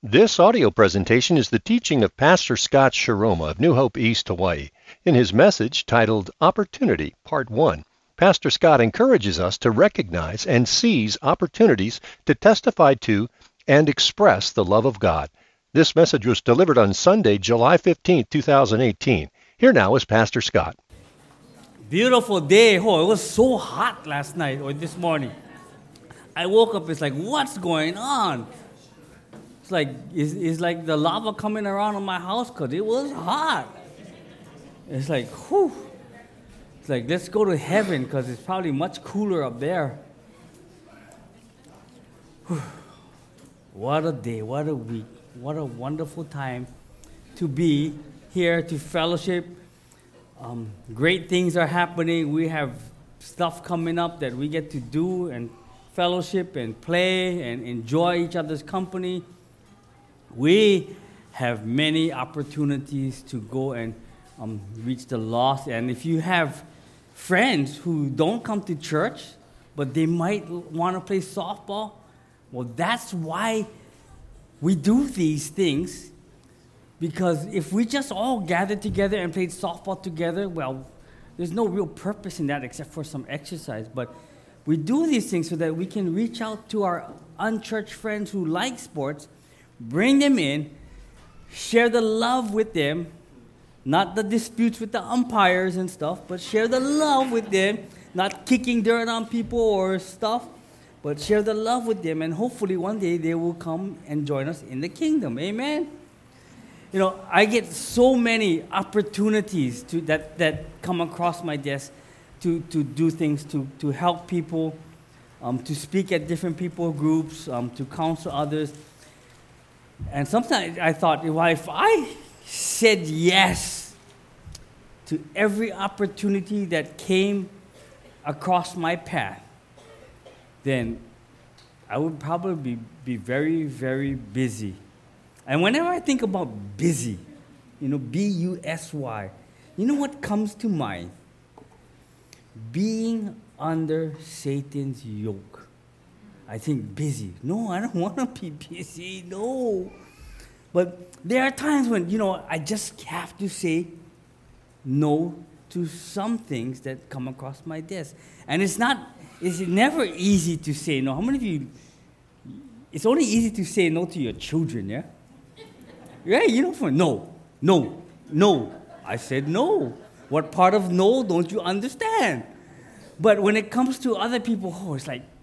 This audio presentation is the teaching of Pastor Scott Sharoma of New Hope East, Hawaii. In his message titled Opportunity, Part 1, Pastor Scott encourages us to recognize and seize opportunities to testify to and express the love of God. This message was delivered on Sunday, July 15, 2018. Here now is Pastor Scott. Beautiful day. Oh, it was so hot last night or this morning. I woke up, it's like, what's going on? It's like the lava coming around on my house because it was hot. It's like, whew. It's like, let's go to heaven because it's probably much cooler up there. Whew. What a day, what a week, what a wonderful time to be here to fellowship. Great things are happening. We have stuff coming up that we get to do and fellowship and play and enjoy each other's company. We have many opportunities to go and reach the lost. And if you have friends who don't come to church, but they might want to play softball, well, that's why we do these things. Because if we just all gathered together and played softball together, well, there's no real purpose in that except for some exercise. But we do these things so that we can reach out to our unchurched friends who like sports, bring them in, share the love with them, not the disputes with the umpires and stuff, but share the love with them, not kicking dirt on people or stuff, but share the love with them, and hopefully one day they will come and join us in the kingdom. Amen? You know, I get so many opportunities that come across my desk to do things, to help people, to speak at different people groups, to counsel others. And sometimes I thought, well, if I said yes to every opportunity that came across my path, then I would probably be very, very busy. And whenever I think about busy, B-U-S-Y, you know what comes to mind? Being under Satan's yoke. I think busy. No, I don't want to be busy. No. But there are times when, I just have to say no to some things that come across my desk. And it's never easy to say no. How many of you, it's only easy to say no to your children, yeah? Right? For no. I said no. What part of no don't you understand? But when it comes to other people, it's like,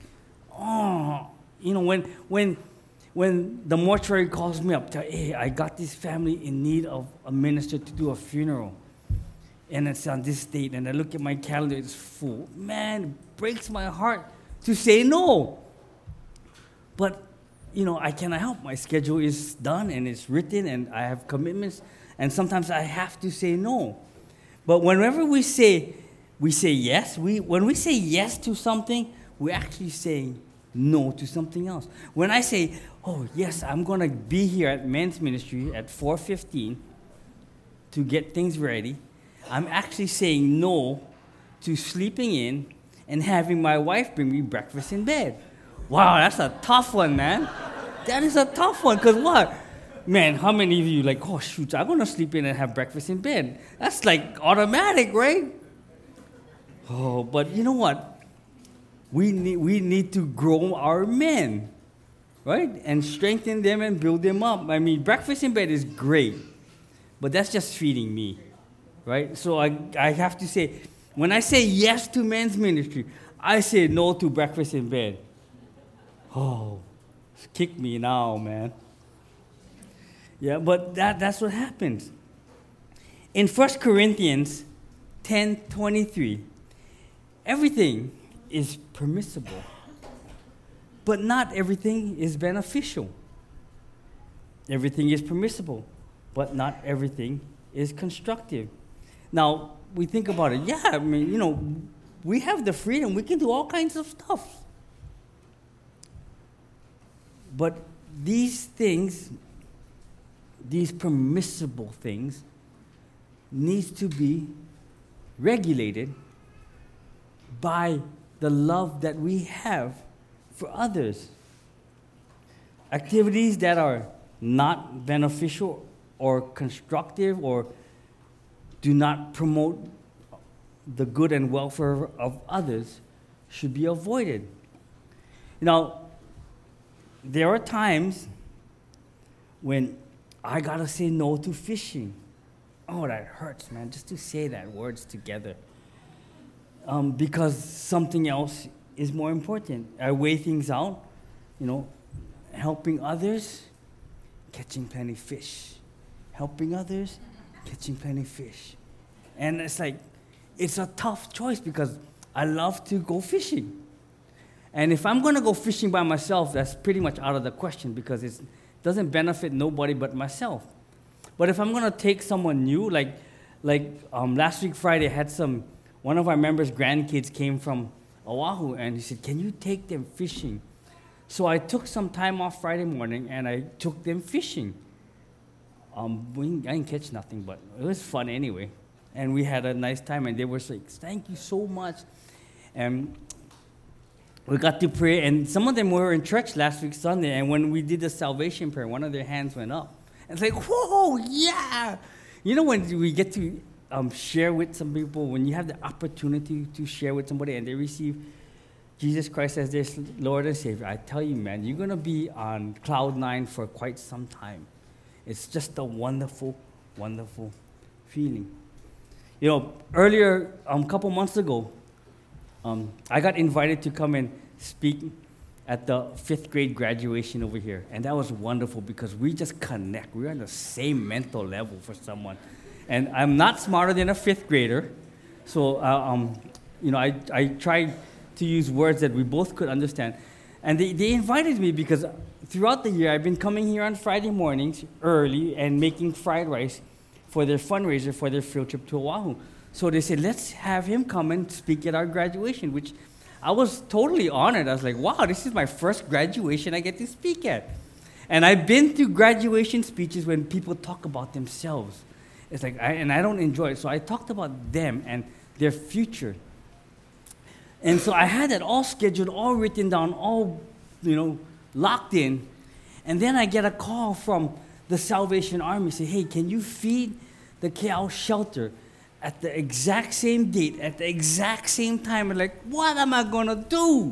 when the mortuary calls me up, hey, I got this family in need of a minister to do a funeral, and it's on this date, and I look at my calendar, it's full. Man, it breaks my heart to say no. But, I cannot help. My schedule is done, and it's written, and I have commitments, and sometimes I have to say no. But whenever we say yes, when we say yes to something, we're actually saying no to something else. When I say, oh, yes, I'm going to be here at men's ministry at 4:15 to get things ready, I'm actually saying no to sleeping in and having my wife bring me breakfast in bed. Wow, that's a tough one, man. That is a tough one, because what? Man, how many of you oh, shoot, I'm going to sleep in and have breakfast in bed? That's like automatic, right? Oh, but you know what? We need to grow our men, right? And strengthen them and build them up. I mean, breakfast in bed is great, but that's just feeding me, right? So I have to say, when I say yes to men's ministry, I say no to breakfast in bed. Oh, kick me now, man. Yeah, but that's what happens. In 1 Corinthians 10:23, everything is permissible, but not everything is beneficial. Everything is permissible, but not everything is constructive. Now, we think about it. Yeah, I mean, we have the freedom. We can do all kinds of stuff. But these things, these permissible things, needs to be regulated by the love that we have for others. Activities that are not beneficial or constructive or do not promote the good and welfare of others should be avoided. There are times when I gotta say no to fishing. Oh, that hurts, man, just to say that words together. Because something else is more important. I weigh things out, helping others, catching plenty fish. Helping others, catching plenty fish. And it's a tough choice because I love to go fishing. And if I'm going to go fishing by myself, that's pretty much out of the question because it doesn't benefit nobody but myself. But if I'm going to take someone new, like last week Friday, one of our members' grandkids came from Oahu, and he said, "Can you take them fishing?" So I took some time off Friday morning, and I took them fishing. I didn't catch nothing, but it was fun anyway. And we had a nice time, and they were like, "Thank you so much." And we got to pray, and some of them were in church last week Sunday, and when we did the salvation prayer, one of their hands went up. And it's like, whoa, yeah! When we get to share with some people, when you have the opportunity to share with somebody and they receive Jesus Christ as their Lord and Savior, I tell you, man, you're going to be on cloud nine for quite some time. It's just a wonderful, wonderful feeling. Earlier, a couple months ago, I got invited to come and speak at the 5th grade graduation over here. And that was wonderful because we just connect. We're on the same mental level for someone. And I'm not smarter than a 5th grader. So, I tried to use words that we both could understand. And they invited me because throughout the year, I've been coming here on Friday mornings early and making fried rice for their fundraiser for their field trip to Oahu. So they said, let's have him come and speak at our graduation, which I was totally honored. I was like, wow, this is my first graduation I get to speak at. And I've been to graduation speeches when people talk about themselves. It's like, I don't enjoy it. So I talked about them and their future. And so I had that all scheduled, all written down, all, locked in. And then I get a call from the Salvation Army, say, hey, can you feed the Ke'au shelter at the exact same date, at the exact same time? I'm like, what am I going to do?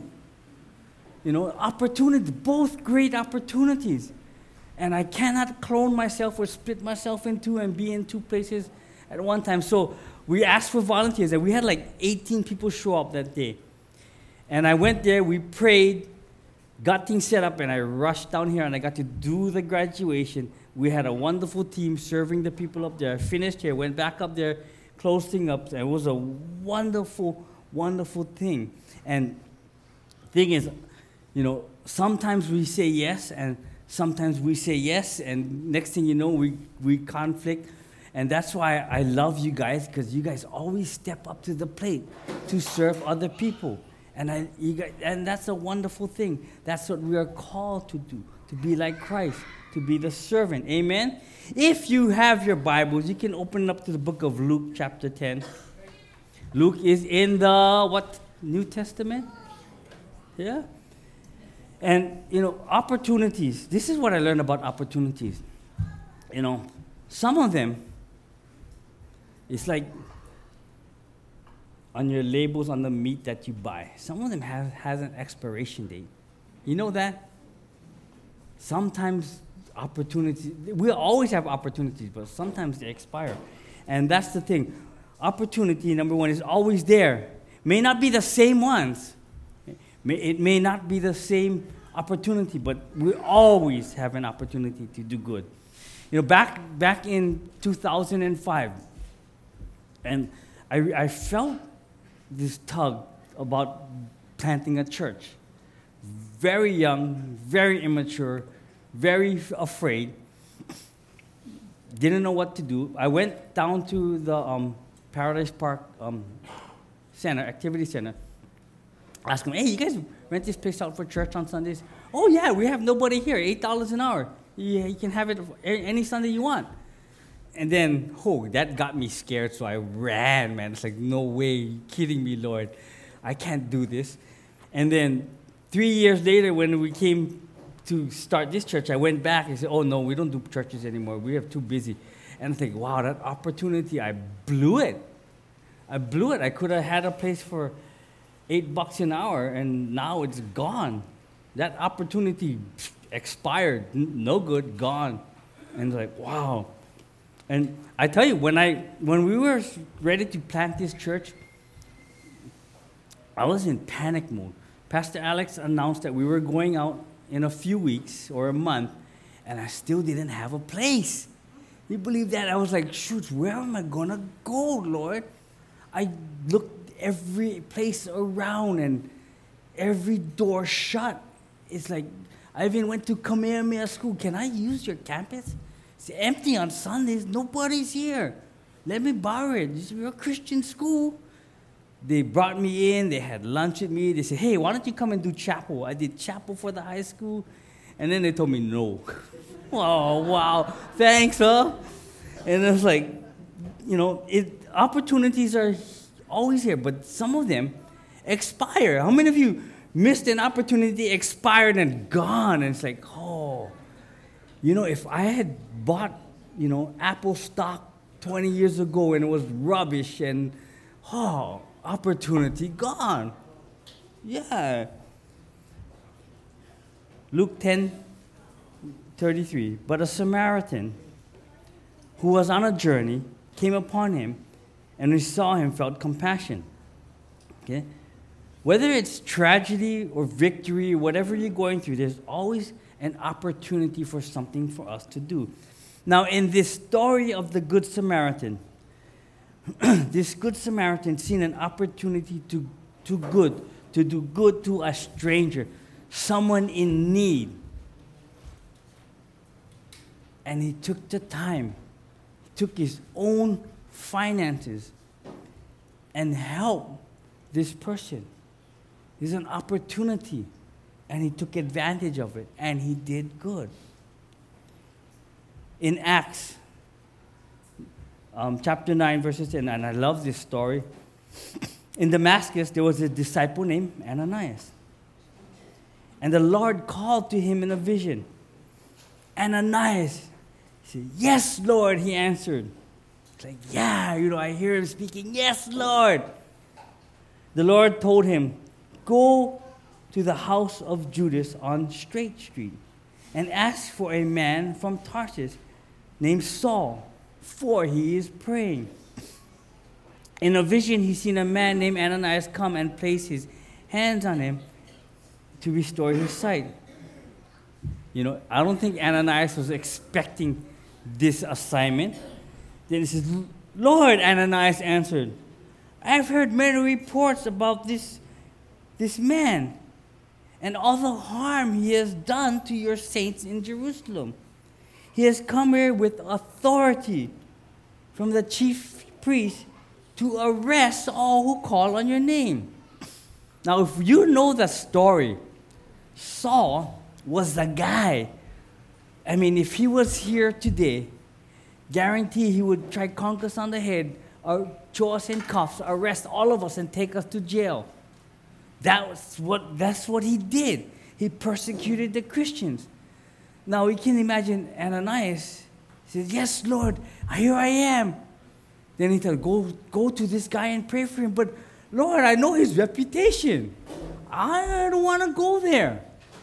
Opportunity, both great opportunities. And I cannot clone myself or split myself in two and be in two places at one time. So we asked for volunteers, and we had 18 people show up that day. And I went there, we prayed, got things set up, and I rushed down here, and I got to do the graduation. We had a wonderful team serving the people up there. I finished here, went back up there, closed things up, and it was a wonderful, wonderful thing. And the thing is, sometimes we say yes, and sometimes we say yes, and next thing you know, we conflict. And that's why I love you guys, because you guys always step up to the plate to serve other people. And that's a wonderful thing. That's what we are called to do, to be like Christ, to be the servant. Amen? If you have your Bibles, you can open it up to the book of Luke chapter 10. Luke is in the, New Testament? Yeah? And, opportunities. This is what I learned about opportunities. Some of them, it's like on your labels on the meat that you buy. Some of them has an expiration date. You know that? Sometimes opportunities, we always have opportunities, but sometimes they expire. And that's the thing. Opportunity, number one, is always there. May not be the same ones. It may not be the same opportunity, but we always have an opportunity to do good. Back in 2005, and I felt this tug about planting a church. Very young, very immature, very afraid. Didn't know what to do. I went down to the Paradise Park activity center. Asked them, hey, you guys rent this place out for church on Sundays? Oh, yeah, we have nobody here, $8 an hour. Yeah, you can have it any Sunday you want. And then, that got me scared, so I ran, man. It's like, no way, you kidding me, Lord. I can't do this. And then 3 years later, when we came to start this church, I went back and said, oh, no, we don't do churches anymore. We are too busy. And I think, wow, that opportunity, I blew it. I blew it. I could have had a place for $8 an hour, and now it's gone. That opportunity expired. No good, gone. And it's like, wow. And I tell you, when we were ready to plant this church, I was in panic mode. Pastor Alex announced that we were going out in a few weeks or a month, and I still didn't have a place. You believe that? I was like, shoot, where am I going to go, Lord? I looked every place around, and every door shut. It's like, I even went to Kamehameha School. Can I use your campus? It's empty on Sundays. Nobody's here. Let me borrow it. This is a Christian school. They brought me in. They had lunch with me. They said, hey, why don't you come and do chapel? I did chapel for the high school. And then they told me no. Oh, wow. Thanks, huh? And it was like, opportunities are always here, but some of them expire. How many of you missed an opportunity, expired, and gone? And it's like, oh, if I had bought, Apple stock 20 years ago and it was rubbish and, opportunity gone. Yeah. Luke 10:33. But a Samaritan who was on a journey came upon him, and when he saw him, felt compassion. Okay? Whether it's tragedy or victory, whatever you're going through, there's always an opportunity for something for us to do. Now, in this story of the Good Samaritan, this Good Samaritan seen an opportunity to do good to a stranger, someone in need. And he took the time, took his own finances, and helped this person. There's an opportunity, and he took advantage of it, and he did good. In Acts, chapter 9, verses 10, and I love this story. In Damascus, there was a disciple named Ananias. And the Lord called to him in a vision. Ananias. He said, yes, Lord, he answered. It's like, yeah, I hear him speaking, yes, Lord. The Lord told him, go to the house of Judas on Straight Street and ask for a man from Tarsus named Saul, for he is praying. In a vision, he seen a man named Ananias come and place his hands on him to restore his sight. I don't think Ananias was expecting this assignment. Then he says, Lord, Ananias answered, I've heard many reports about this man and all the harm he has done to your saints in Jerusalem. He has come here with authority from the chief priest to arrest all who call on your name. Now, if you know the story, Saul was the guy. I mean, if he was here today, guarantee he would try conk us on the head, or throw us in cuffs, arrest all of us, and take us to jail. That's what he did. He persecuted the Christians. Now we can imagine Ananias says, yes, Lord, here I am. Then he said, go to this guy and pray for him. But Lord, I know his reputation. I don't want to go there.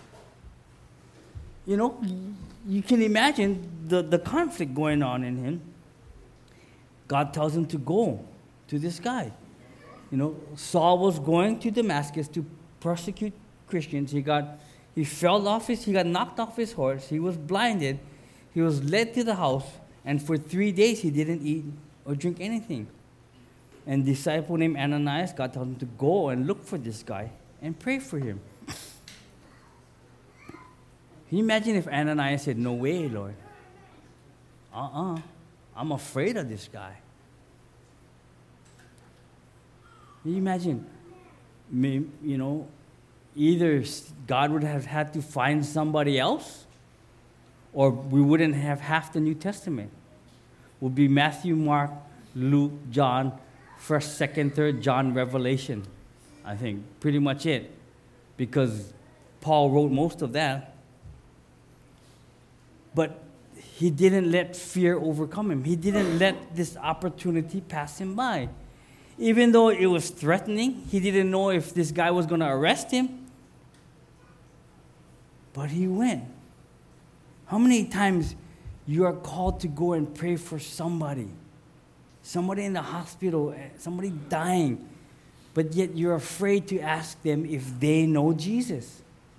You can imagine the conflict going on in him. God tells him to go to this guy. Saul was going to Damascus to persecute Christians. He got knocked off his horse. He was blinded. He was led to the house, and for 3 days he didn't eat or drink anything. And a disciple named Ananias, God told him to go and look for this guy and pray for him. Can you imagine if Ananias said, no way, Lord. I'm afraid of this guy. Can you imagine, either God would have had to find somebody else, or we wouldn't have half the New Testament. It would be Matthew, Mark, Luke, John, 1st, 2nd, 3rd, John, Revelation. I think pretty much it, because Paul wrote most of that. But he didn't let fear overcome him. He didn't let this opportunity pass him by. Even though it was threatening, he didn't know if this guy was going to arrest him. But he went. How many times you are called to go and pray for somebody? Somebody in the hospital, somebody dying, but yet you're afraid to ask them if they know Jesus.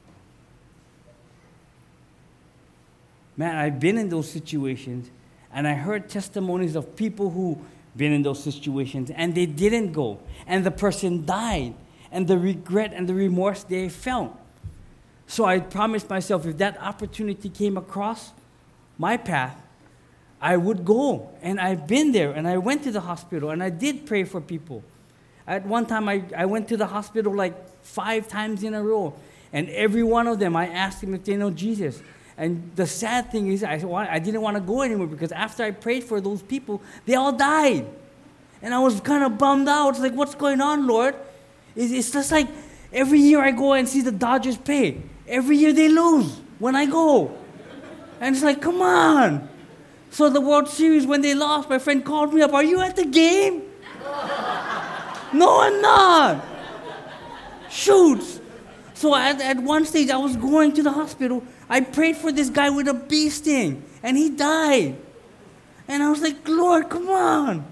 Man, I've been in those situations, and I heard testimonies of people who been in those situations, and they didn't go, and the person died, and the regret and the remorse they felt. So I promised myself, if that opportunity came across my path, I would go. And I've been there, and I went to the hospital, and I did pray for people. At one time, I went to the hospital like 5 times in a row, and every one of them, I asked them if they know Jesus. And the sad thing is, I didn't want to go anymore, because after I prayed for those people, they all died. And I was kind of bummed out. It's like, what's going on, Lord? It's just like every year I go and see the Dodgers play. Every year they lose when I go. And it's like, come on. So the World Series, when they lost, my friend called me up. Are you at the game? No, I'm not. Shoots. So at one stage, I was going to the hospital. I prayed for this guy with a bee sting, and he died. And I was like, Lord, come on.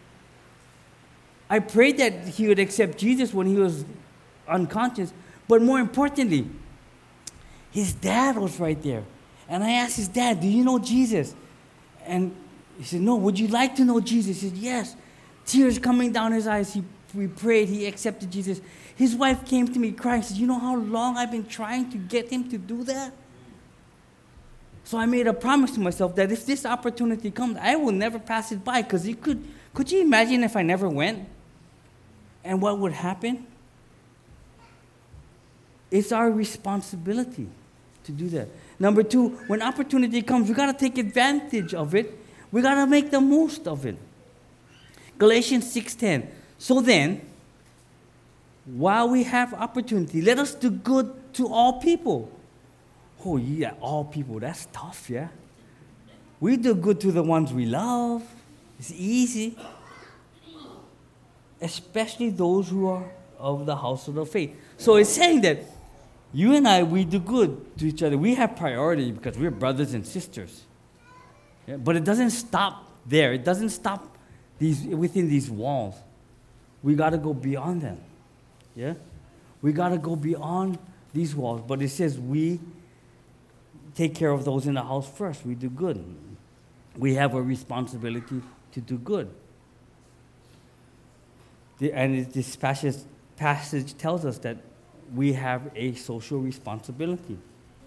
I prayed that he would accept Jesus when he was unconscious. But more importantly, his dad was right there. And I asked his dad, do you know Jesus? And he said, no, would you like to know Jesus? He said, yes. Tears coming down his eyes. We prayed. He accepted Jesus. His wife came to me crying. Said, you know how long I've been trying to get him to do that? So I made a promise to myself that if this opportunity comes, I will never pass it by. Because could you imagine if I never went? And what would happen? It's our responsibility to do that. Number 2, when opportunity comes, we got to take advantage of it. We got to make the most of it. Galatians 6:10. So then, while we have opportunity, let us do good to all people. Oh, yeah, all people. That's tough, yeah? We do good to the ones we love. It's easy. Especially those who are of the household of faith. So it's saying that you and I, we do good to each other. We have priority because we're brothers and sisters. Yeah? But it doesn't stop there. It doesn't stop within these walls. We got to go beyond them. Yeah? We got to go beyond these walls. But it says we take care of those in the house first. We do good. We have a responsibility to do good. And this passage tells us that we have a social responsibility.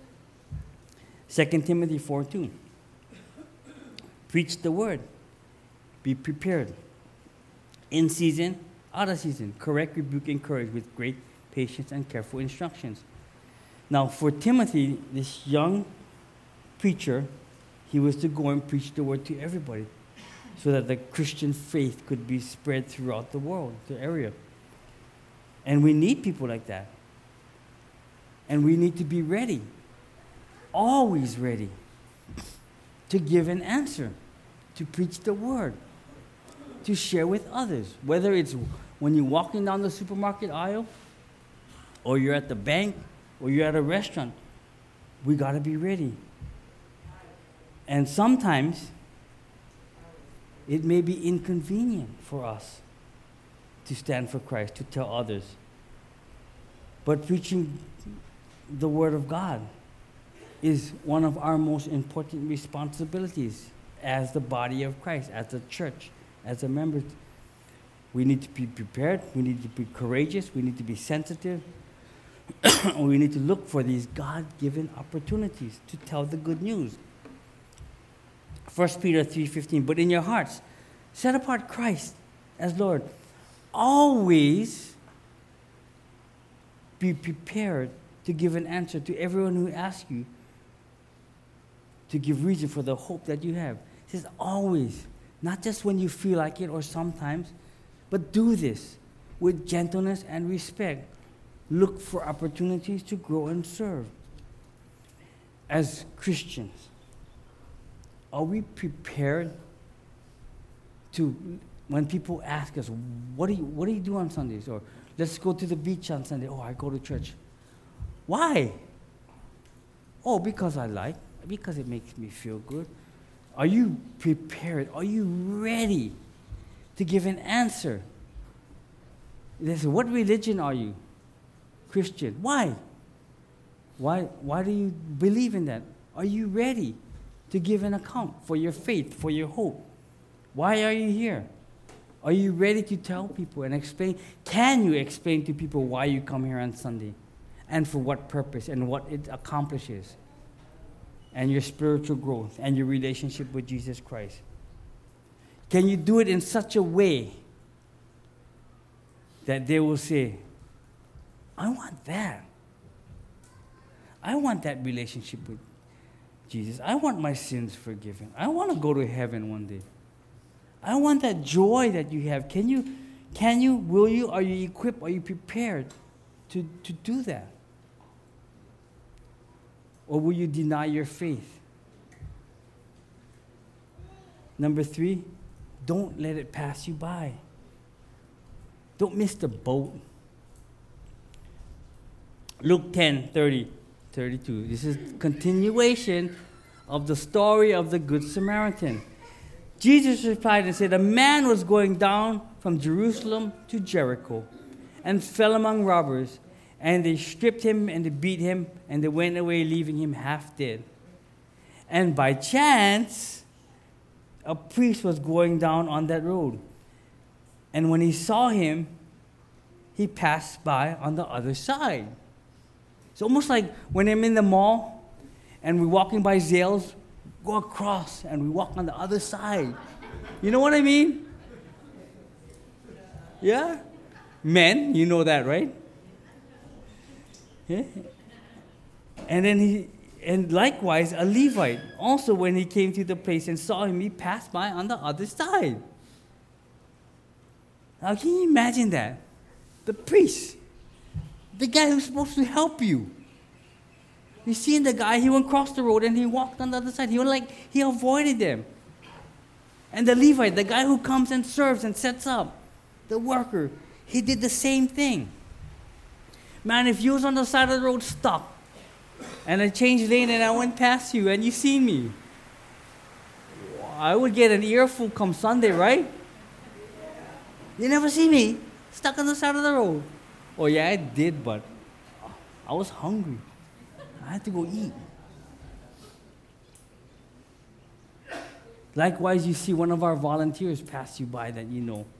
2 Timothy 4:2. Preach the word. Be prepared. In season, out of season. Correct, rebuke, encourage with great patience and careful instructions. Now, for Timothy, this young preacher, he was to go and preach the word to everybody so that the Christian faith could be spread throughout the world, the area. And we need people like that. And we need to be ready, always ready, to give an answer, to preach the word, to share with others. Whether it's when you're walking down the supermarket aisle, or you're at the bank, or you're at a restaurant, we got to be ready. And sometimes it may be inconvenient for us to stand for Christ, to tell others. But preaching the Word of God is one of our most important responsibilities as the body of Christ, as the church, as a member. We need to be prepared. We need to be courageous. We need to be sensitive. We need to look for these God-given opportunities to tell the good news. 1 Peter 3:15, but in your hearts, set apart Christ as Lord. Always be prepared to give an answer to everyone who asks you, to give reason for the hope that you have. It says always, not just when you feel like it or sometimes, but do this with gentleness and respect. Look for opportunities to grow and serve. As Christians, are we prepared to, when people ask us, what do you do on Sundays? Or let's go to the beach on Sunday. Oh, I go to church. Why? Oh, because I like, because it makes me feel good. Are you prepared? Are you ready to give an answer? They say, what religion are you? Christian. Why? Why do you believe in that? Are you ready to give an account for your faith, for your hope? Why are you here? Are you ready to tell people and explain? Can you explain to people why you come here on Sunday? And for what purpose and what it accomplishes? And your spiritual growth and your relationship with Jesus Christ. Can you do it in such a way that they will say, I want that. I want that relationship with Jesus. I want my sins forgiven. I want to go to heaven one day. I want that joy that you have. Can you, will you, are you equipped, are you prepared to do that? Or will you deny your faith? Number 3, don't let it pass you by. Don't miss the boat. Luke 10:30-32. This is continuation of the story of the Good Samaritan. Jesus replied and said, a man was going down from Jerusalem to Jericho and fell among robbers, and they stripped him and they beat him, and they went away, leaving him half dead. And by chance, a priest was going down on that road. And when he saw him, he passed by on the other side. It's almost like when I'm in the mall and we're walking by Zales, go across and we walk on the other side. You know what I mean? Yeah? Men, you know that, right? Yeah? And likewise, a Levite, also when he came to the place and saw him, he passed by on the other side. Now, can you imagine that? The priest, the guy who's supposed to help you. You seen the guy, he went across the road and he walked on the other side. He avoided them. And the Levite, the guy who comes and serves and sets up, the worker, he did the same thing. Man, if you was on the side of the road stuck, and I changed lane and I went past you and you seen me, I would get an earful come Sunday, right? You never see me stuck on the side of the road. Oh yeah, I did, but I was hungry. I had to go eat. Likewise, you see one of our volunteers pass you by that you know.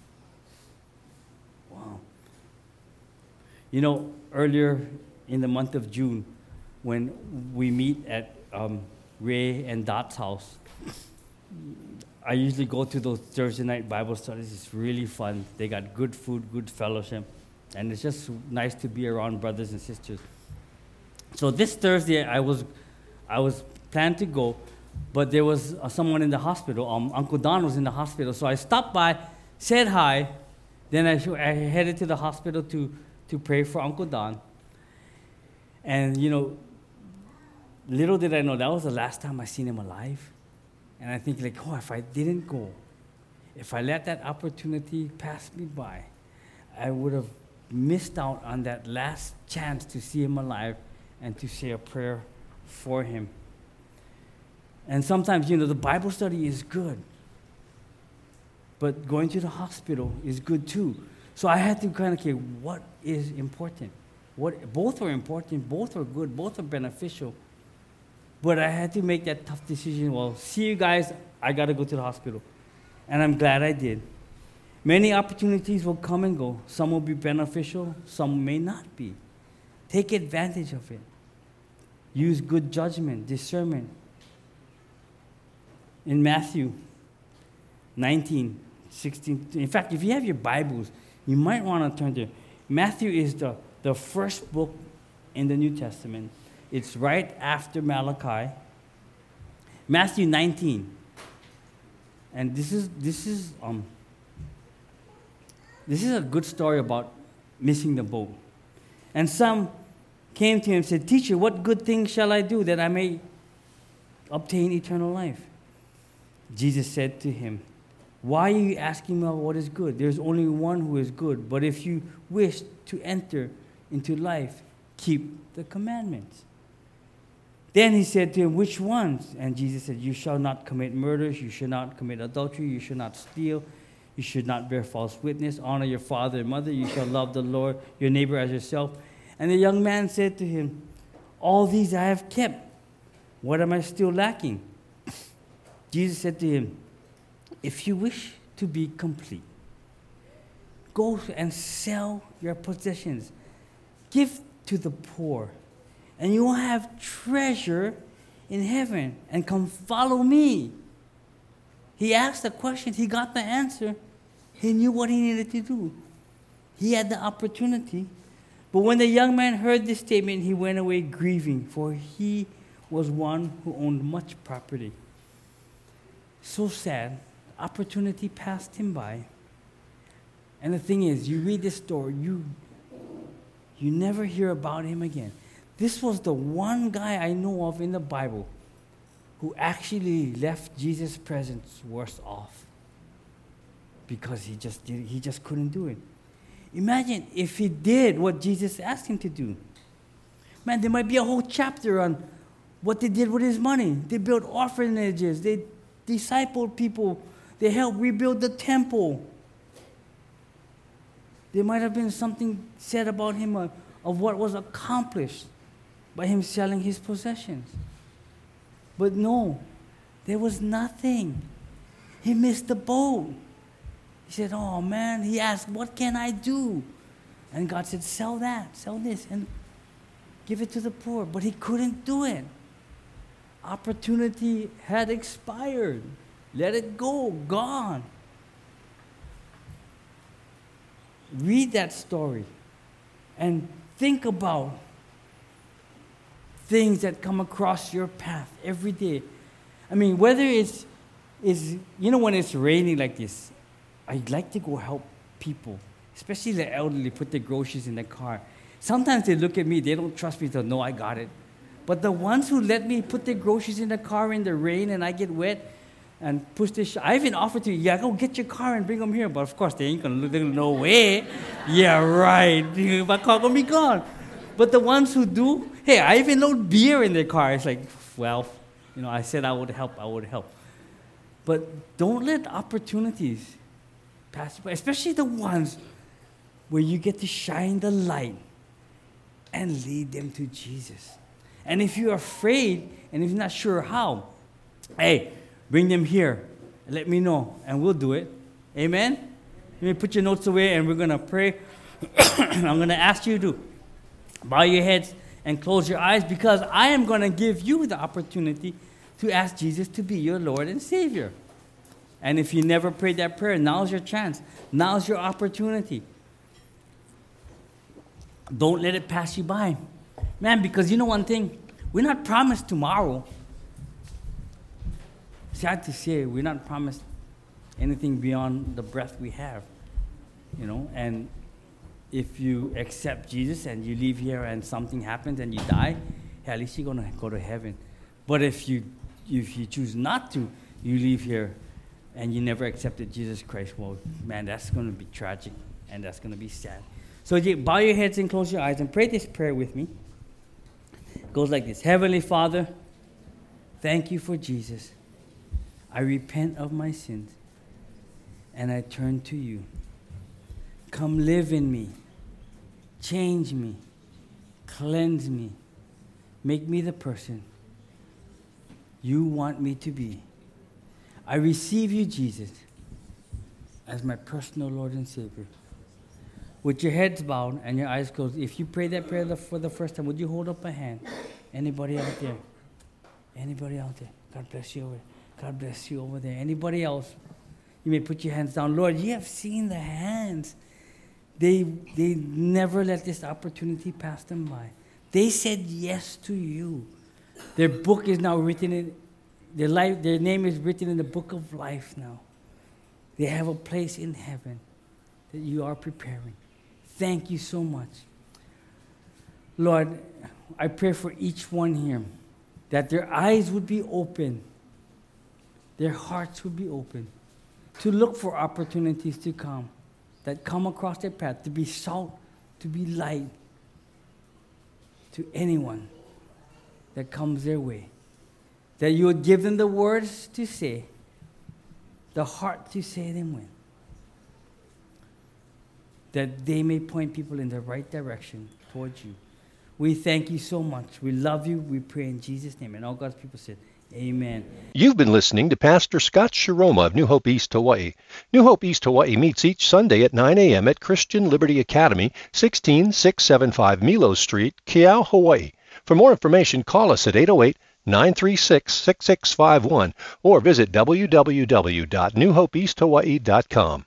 Wow. You know, earlier in the month of June, when we meet at Ray and Dot's house, I usually go to those Thursday night Bible studies. It's really fun. They got good food, good fellowship, and it's just nice to be around brothers and sisters. So this Thursday, I was planned to go, but there was someone in the hospital. Uncle Don was in the hospital, so I stopped by, said hi, then I headed to the hospital to pray for Uncle Don. And you know, little did I know that was the last time I seen him alive. And I think like, oh, if I didn't go, if I let that opportunity pass me by, I would have missed out on that last chance to see him alive and to say a prayer for him. And sometimes, you know, the Bible study is good, but going to the hospital is good too. So I had to kind of, okay, what is important? Both are important, both are good, both are beneficial. But I had to make that tough decision. Well, see you guys, I got to go to the hospital. And I'm glad I did. Many opportunities will come and go. Some will be beneficial, some may not be. Take advantage of it. Use good judgment, discernment. In Matthew 19:16, in fact, if you have your Bibles, you might want to turn to Matthew is the first book in the New Testament. It's right after Malachi. Matthew 19. And this is a good story about missing the boat. And some came to him and said, "Teacher, what good thing shall I do that I may obtain eternal life?" Jesus said to him, "Why are you asking about what is good? There's only one who is good. But if you wish to enter into life, keep the commandments." Then he said to him, "Which ones?" And Jesus said, "You shall not commit murders, you shall not commit adultery, you shall not steal, you should not bear false witness, honor your father and mother, you shall love the Lord, your neighbor as yourself." And the young man said to him, "All these I have kept. What am I still lacking?" Jesus said to him, "If you wish to be complete, go and sell your possessions, give to the poor, and you will have treasure in heaven, and come follow me." He asked the question, he got the answer, he knew what he needed to do. He had the opportunity. But when the young man heard this statement, he went away grieving, for he was one who owned much property. So sad, opportunity passed him by. And the thing is, you read this story, you never hear about him again. This was the one guy I know of in the Bible who actually left Jesus' presence worse off because he just couldn't do it. Imagine if he did what Jesus asked him to do. Man, there might be a whole chapter on what they did with his money. They built orphanages, they discipled people, they helped rebuild the temple. There might have been something said about him of what was accomplished by him selling his possessions. But no, there was nothing. He missed the boat. He said, "Oh man," he asked, "what can I do?" And God said, "Sell that, sell this, and give it to the poor." But he couldn't do it. Opportunity had expired. Let it go, gone. Read that story and think about things that come across your path every day. I mean, whether it's when it's raining like this, I'd like to go help people, especially the elderly, put their groceries in the car. Sometimes they look at me, they don't trust me, they'll know I got it. But the ones who let me put their groceries in the car in the rain and I get wet and push this, I even offered to, "Yeah, go get your car and bring them here." But of course, they ain't gonna look, no way. Yeah, right. My car gonna be gone. But the ones who do, hey, I even load beer in their car. It's like, well, I said I would help. But don't let opportunities pass you by, especially the ones where you get to shine the light and lead them to Jesus. And if you're afraid and if you're not sure how, hey, bring them here. Let me know, and we'll do it. Amen? You may put your notes away, and we're going to pray. I'm going to ask you to bow your heads and close your eyes, because I am going to give you the opportunity to ask Jesus to be your Lord and Savior. And if you never prayed that prayer, now's your chance. Now's your opportunity. Don't let it pass you by. Man, because you know one thing, we're not promised tomorrow. Sad to say, we're not promised anything beyond the breath we have. And if you accept Jesus and you leave here and something happens and you die, at least you're going to go to heaven. But if you choose not to, you leave here and you never accepted Jesus Christ, well, man, that's going to be tragic and that's going to be sad. So bow your heads and close your eyes and pray this prayer with me. It goes like this. Heavenly Father, thank you for Jesus. I repent of my sins and I turn to you. Come live in me. Change me. Cleanse me. Make me the person you want me to be. I receive you, Jesus, as my personal Lord and Savior. With your heads bowed and your eyes closed, if you pray that prayer for the first time, would you hold up a hand? Anybody out there? Anybody out there? God bless you over there. God bless you over there. Anybody else? You may put your hands down. Lord, you have seen the hands. They never let this opportunity pass them by. They said yes to you. Their book is now written in their name is written in the book of life now. They have a place in heaven that you are preparing. Thank you so much. Lord, I pray for each one here that their eyes would be open, their hearts would be open to look for opportunities to come, that come across their path, to be salt, to be light to anyone that comes their way. That you would give them the words to say, the heart to say them with, that they may point people in the right direction towards you. We thank you so much. We love you. We pray in Jesus' name. And all God's people said, amen. You've been listening to Pastor Scott Shiroma of New Hope East Hawaii. New Hope East Hawaii meets each Sunday at 9 a.m. at Christian Liberty Academy, 16675 Milo Street, Keau, Hawaii. For more information, call us at 808-936-6651 or visit www.newhopeeasthawaii.com.